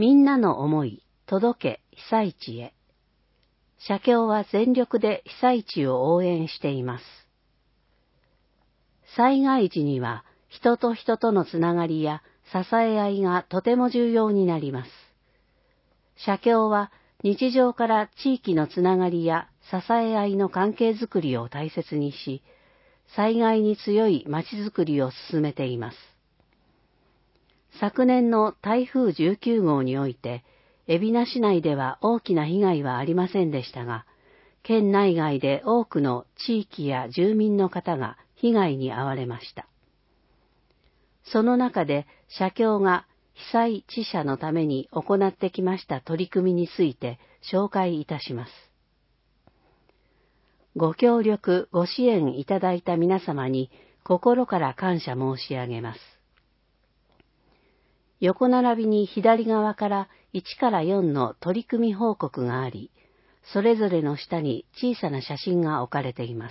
みんなの思い、届け被災地へ。社協は全力で被災地を応援しています。災害時には人と人とのつながりや支え合いがとても重要になります。社協は日常から地域のつながりや支え合いの関係づくりを大切にし、災害に強いまちづくりを進めています。昨年の台風19号において、海老名市内では大きな被害はありませんでしたが、県内外で多くの地域や住民の方が被害に遭われました。その中で社協が被災地者のために行ってきました取り組みについて紹介いたします。ご協力、ご支援いただいた皆様に心から感謝申し上げます。横並びに左側から1から4の取り組み報告があり、それぞれの下に小さな写真が置かれています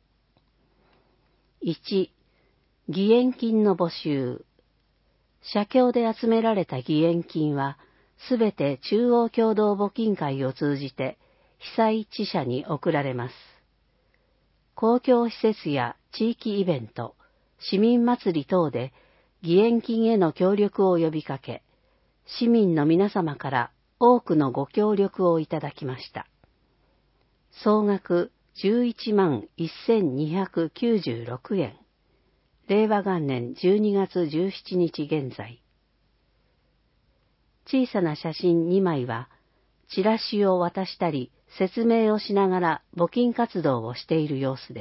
。1、義援金の募集。社協で集められた義援金は、すべて中央共同募金会を通じて被災地者に送られます。公共施設や地域イベント、市民祭り等で義援金への協力を呼びかけ、市民の皆様から多くのご協力をいただきました。総額11万1296円。令和元年12月17日現在。小さな写真2枚は、チラシを渡したり、説明をしながら募金活動をしている様子です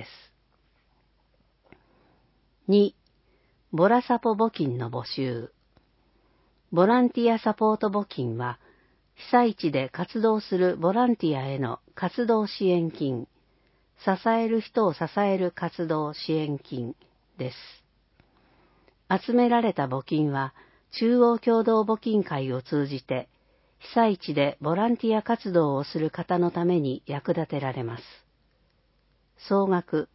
。2、ボラサポ募金の募集。ボランティアサポート募金は、被災地で活動するボランティアへの活動支援金、支える人を支える活動支援金です。集められた募金は、中央共同募金会を通じて、被災地でボランティア活動をする方のために役立てられます。総額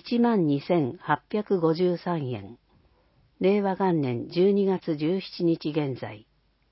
12,853円。令和元年12月17日現在。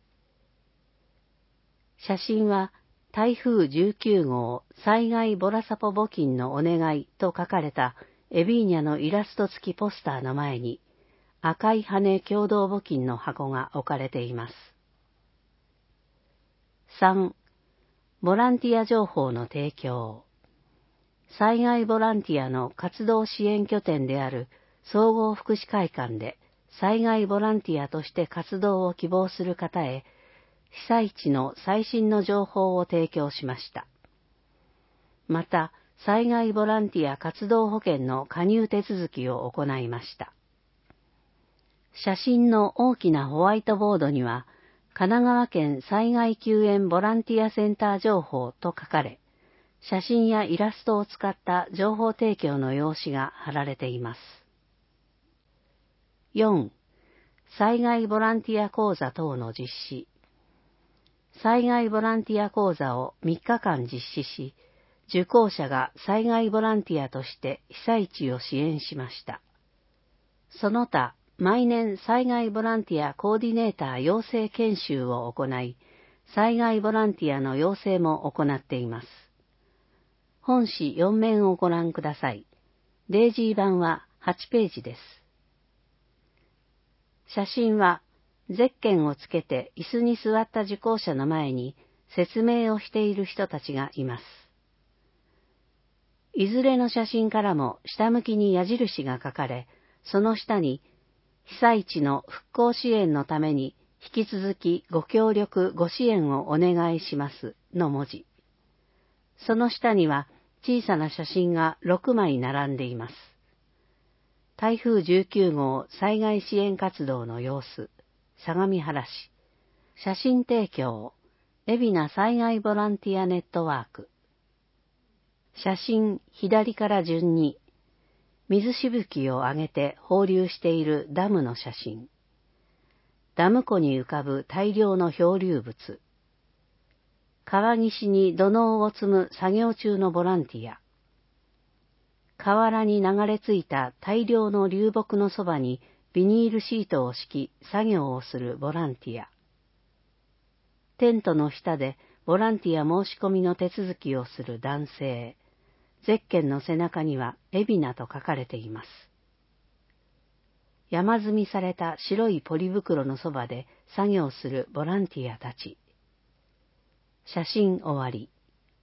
写真は台風19号災害ボラサポ募金のお願いと書かれたエビーニャのイラスト付きポスターの前に赤い羽共同募金の箱が置かれています。3. ボランティア情報の提供。災害ボランティアの活動支援拠点である総合福祉会館で災害ボランティアとして活動を希望する方へ被災地の最新の情報を提供しました。また、災害ボランティア活動保険の加入手続きを行いました。写真の大きなホワイトボードには、神奈川県災害救援ボランティアセンター情報と書かれ、写真やイラストを使った情報提供の用紙が貼られています。4. 災害ボランティア講座等の実施。災害ボランティア講座を3日間実施し、受講者が災害ボランティアとして被災地を支援しました。その他、毎年災害ボランティアコーディネーター養成研修を行い、災害ボランティアの養成も行っています。本誌4面をご覧ください。デイジー版は8ページです。写真は、ゼッケンをつけて椅子に座った受講者の前に説明をしている人たちがいます。いずれの写真からも下向きに矢印が書かれ、その下に被災地の復興支援のために引き続きご協力ご支援をお願いしますの文字。その下には小さな写真が6枚並んでいます。台風19号災害支援活動の様子。相模原市。写真提供。海老名災害ボランティアネットワーク。写真左から順に。水しぶきを上げて放流しているダムの写真。ダム湖に浮かぶ大量の漂流物。川岸に土のうを積む作業中のボランティア。河原に流れ着いた大量の流木のそばにビニールシートを敷き作業をするボランティア。 テントの下でボランティア申し込みの手続きをする男性。ゼッケンの背中にはエビナと書かれています。山積みされた白いポリ袋のそばで作業するボランティアたち。写真終わり。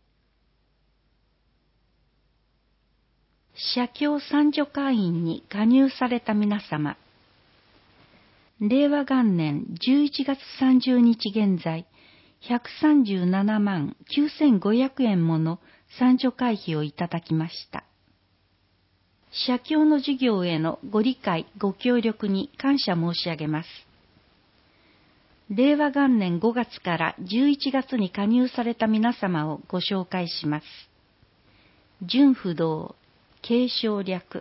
写経参助会員に加入された皆様。令和元年11月30日現在、137万9500円もの参助会費をいただきました。写経の授業へのご理解、ご協力に感謝申し上げます。令和元年5月から11月に加入された皆様をご紹介します。純不動、継承略。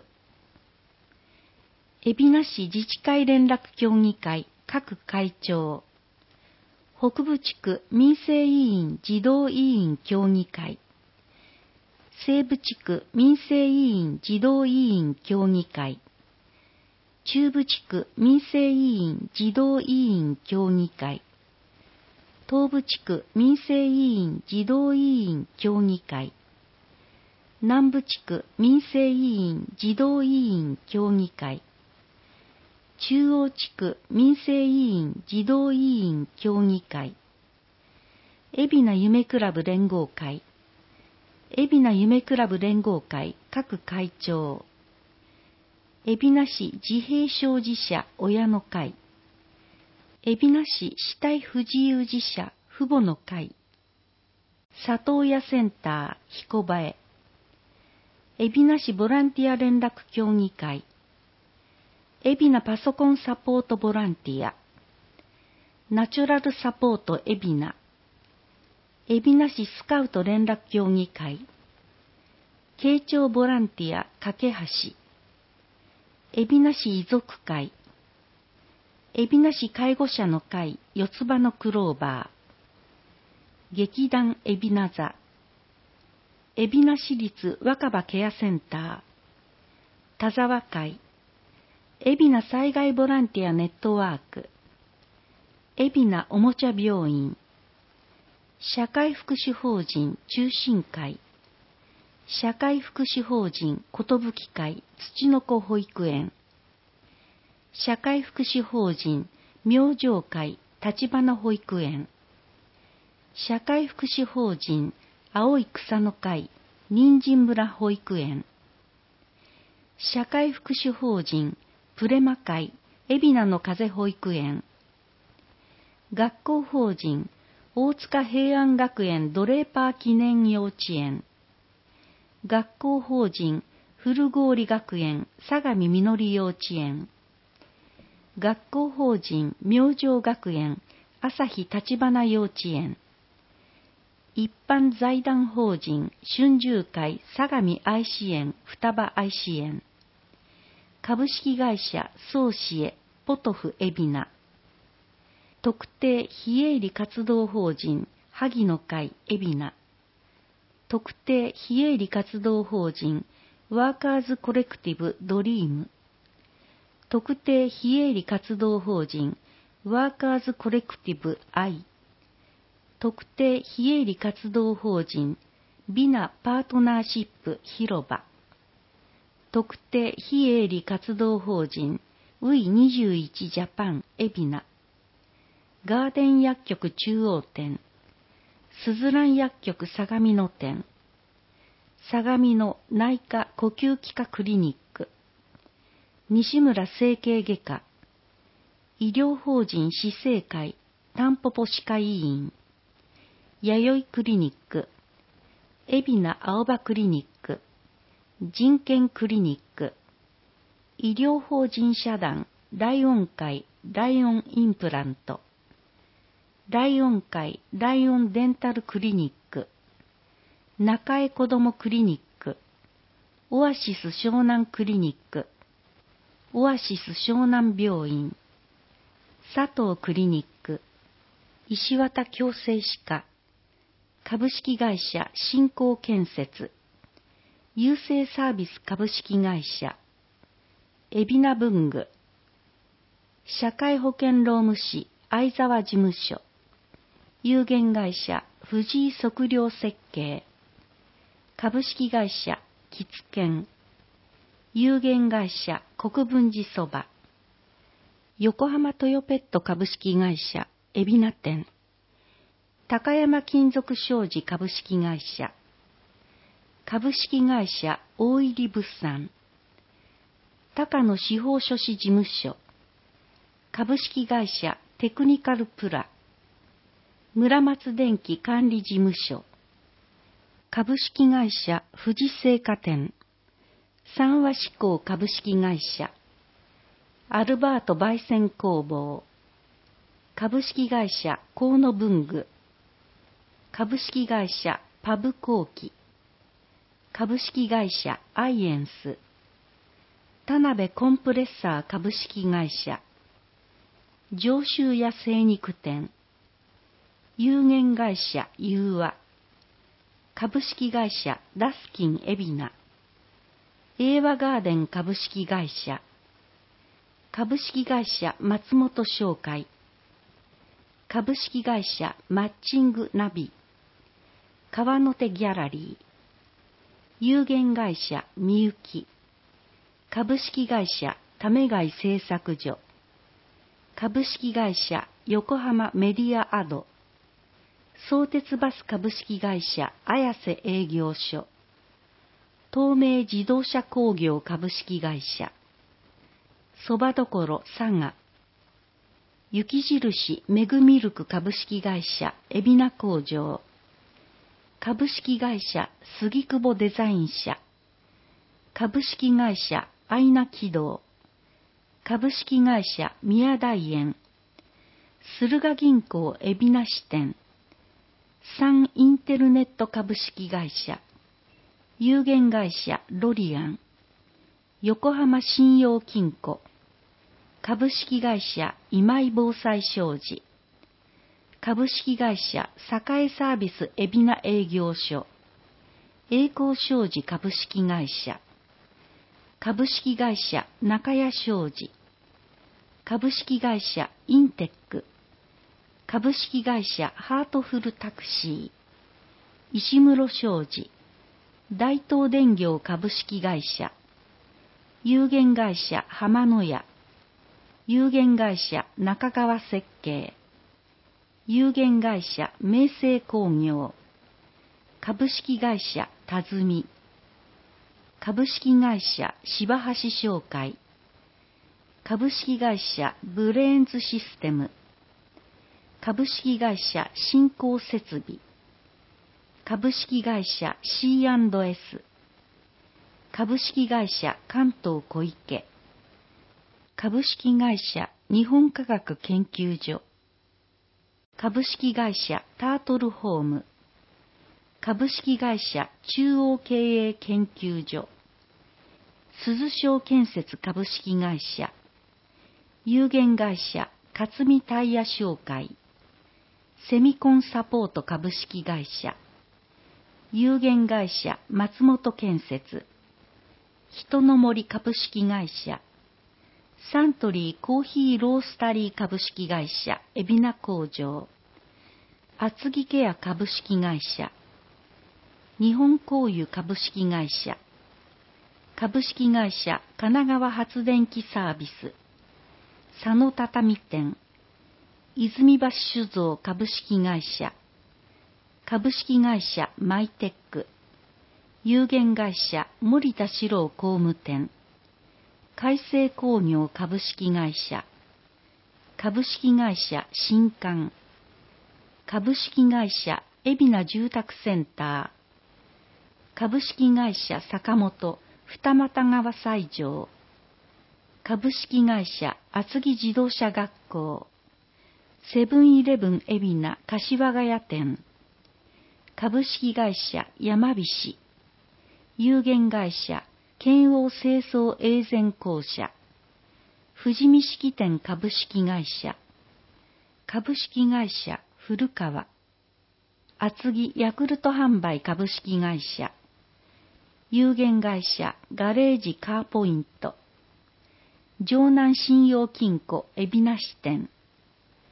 海老名市自治会連絡協議会各会長。北部地区民生委員児童委員協議会。西部地区民生委員児童委員協議会。中部地区民生委員児童委員協議会。東部地区民生委員児童委員協議会。南部地区民生委員児童委員協議会。中央地区民生委員児童委員協議会。海老名夢クラブ連合会。海老名夢クラブ連合会各会長。海老名市自閉症児者親の会。海老名市肢体不自由児者父母の会。里親センター彦場へ。海老名市ボランティア連絡協議会。海老名パソコンサポートボランティア。ナチュラルサポート海老名。海老名市スカウト連絡協議会。慶長ボランティア架け橋。海老名市遺族会。海老名市介護者の会四つ葉のクローバー。劇団海老名座。海老名市立若葉ケアセンター。田沢会。海老名災害ボランティアネットワーク。海老名おもちゃ病院。社会福祉法人中心会。社会福祉法人ことぶき会土の子保育園。社会福祉法人明星会立花保育園。社会福祉法人青い草の会人参村保育園。社会福祉法人プレマ会海老名の風保育園。学校法人大塚平安学園ドレーパー記念幼稚園。学校法人古郡学園相模みのり幼稚園。学校法人明星学園朝日立花幼稚園。一般財団法人春秋会相模愛支園双葉愛支園。株式会社創志へポトフ海老名。特定非営利活動法人萩の会海老名。特定非営利活動法人ワーカーズコレクティブドリーム。特定非営利活動法人ワーカーズコレクティブ愛。特定非営利活動法人ビナパートナーシップ広場。特定非営利活動法人ウィ21ジャパン海老名。ガーデン薬局中央店。すずらん薬局相模野店。相模の内科呼吸器科クリニック。西村整形外科。医療法人市政会タンポポ歯科医院。弥生クリニック。海老名青葉クリニック。人権クリニック。医療法人社団ライオン会ライオンインプラント。ライオン会ライオンデンタルクリニック。中江子どもクリニック。オアシス湘南クリニック。オアシス湘南病院。佐藤クリニック。石渡矯正歯科。株式会社新興建設。郵政サービス株式会社。海老名文具。社会保険労務士相沢事務所。 有限会社藤井測量設計、株式会社吉健、有限会社国分寺そば、横浜トヨペット株式会社海老名店、高山金属商事株式会社、株式会社大入物産、高野司法書士事務所、株式会社テクニカルプラ、村松電機管理事務所、株式会社富士製菓店、三和志向株式会社、アルバート焙煎工房、株式会社河野文具、株式会社パブ工機、株式会社アイエンス、田辺コンプレッサー株式会社、上州屋精肉店、有限会社融和、株式会社ダスキン海老名、英和ガーデン株式会社、株式会社松本商会、株式会社マッチングナビ、川の手ギャラリー、有限会社みゆき、株式会社為貝製作所、株式会社横浜メディアアド、相鉄バス株式会社綾瀬営業所、東名自動車工業株式会社、そばどころ佐賀、雪印メグミルク株式会社海老名工場、株式会社杉久保デザイン社、株式会社アイナ軌道、株式会社宮大園、駿河銀行海老名支店、サンインテルネット株式会社、有限会社ロリアン、横浜信用金庫、株式会社今井防災商事、株式会社栄サービス海老名営業所、栄光商事株式会社、株式会社中谷商事、株式会社インテック、株式会社ハートフルタクシー、石室商事、大東電業株式会社、有限会社浜野屋、有限会社中川設計、有限会社明星工業、株式会社多住、株式会社柴橋商会、株式会社ブレーンズシステム、株式会社新興設備、株式会社 C&S、株式会社関東小池、株式会社日本科学研究所、株式会社タートルホーム、株式会社中央経営研究所、鈴商建設株式会社、有限会社勝見タイヤ商会、セミコンサポート株式会社、有限会社松本建設、人の森株式会社、サントリーコーヒーロースタリー株式会社海老名工場、厚木ケア株式会社、日本工油株式会社、株式会社神奈川発電機サービス、佐野畳店、泉橋酒造株式会社、株式会社マイテック、有限会社森田史郎工務店、海星工業株式会社、株式会社新館、株式会社海老名住宅センター、株式会社坂本二俣川西条、株式会社厚木自動車学校、セブンイレブン海老名柏ヶ谷店、株式会社山菱、有限会社県央清掃永全公社、富士見式店株式会社、株式会社古川、厚木ヤクルト販売株式会社、有限会社ガレージカーポイント、城南信用金庫海老名支店、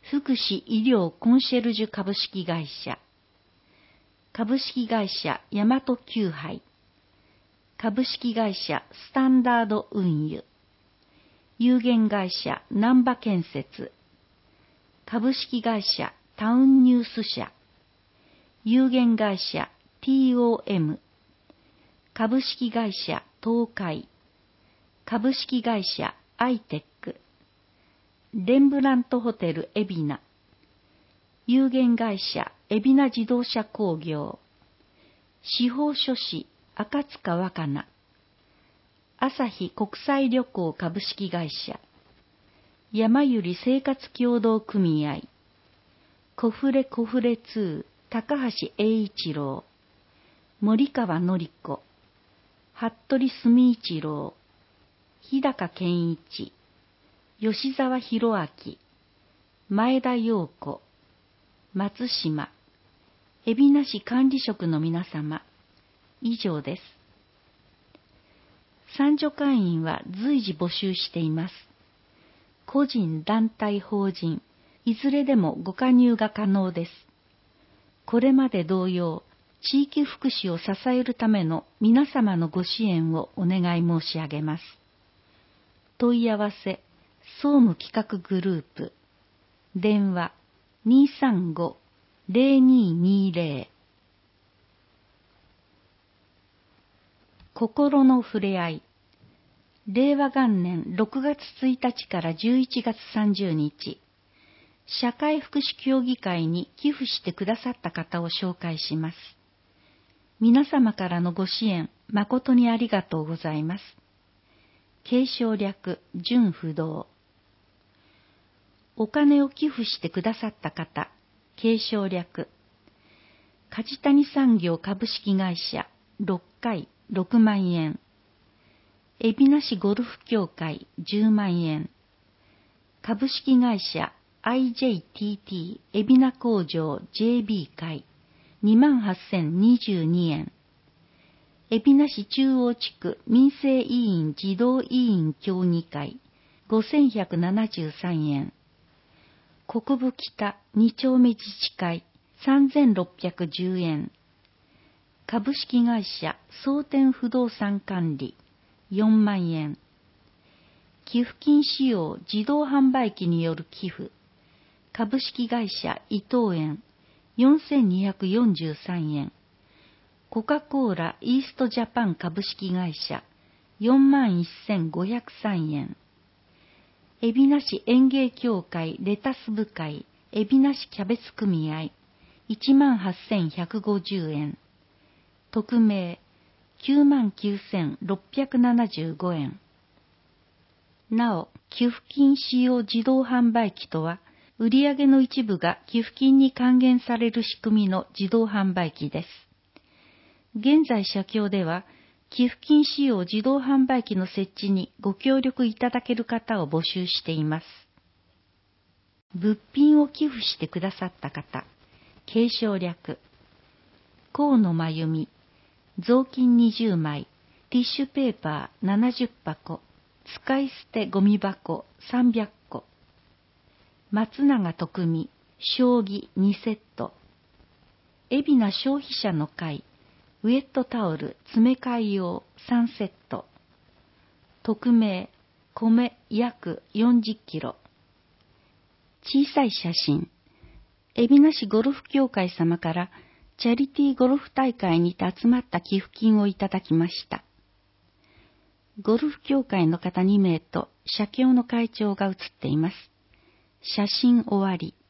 福祉医療コンシェルジュ株式会社、株式会社大和急配、株式会社スタンダード運輸、有限会社難波建設、株式会社タウンニュース社、有限会社 TOM、株式会社東海、株式会社アイテック、レンブラントホテル海老名、有限会社海老名自動車工業、司法書士赤塚若菜、朝日国際旅行株式会社、山百合生活協同組合、コフレ2高橋栄一郎、森川典子、服部澄一郎、日高健一、吉沢博明、前田陽子、松島、海老名市管理職の皆様、以上です。参助会員は随時募集しています。個人、団体、法人、いずれでもご加入が可能です。これまで同様、地域福祉を支えるための皆様のご支援をお願い申し上げます。問い合わせ、総務企画グループ、電話 235-0220。心のふれあい。令和元年6月1日から11月30日、社会福祉協議会に寄付してくださった方を紹介します。皆様からのご支援、誠にありがとうございます。継承略、純不動。お金を寄付してくださった方、継承略、梶谷産業株式会社、6回6万円。海老名市ゴルフ協会10万円。株式会社 IJTT 海老名工場 JB 会28,022円。海老名市中央地区民生委員児童委員協議会5,173円。国分北2丁目自治会3,610円。株式会社蒼天不動産管理4万円。寄付金使用自動販売機による寄付。株式会社伊藤園4,243円。コカ・コーライーストジャパン株式会社41,503円。海老名市園芸協会レタス部会海老名市キャベツ組合18,150円。匿名99,675円。なお、寄付金使用自動販売機とは、売上の一部が寄付金に還元される仕組みの自動販売機です。現在社協では、寄付金使用自動販売機の設置にご協力いただける方を募集しています。物品を寄付してくださった方、継承略、河野真由美、雑巾20枚、ティッシュペーパー70箱、使い捨てゴミ箱300個、松永徳美、将棋2セット、海老名消費者の会、ウェットタオル詰め替え用3セット、匿名、米約40キロ、小さい写真、海老名市ゴルフ協会様からチャリティーゴルフ大会にて集まった寄付金をいただきました。ゴルフ協会の方2名と社協の会長が写っています。写真終わり。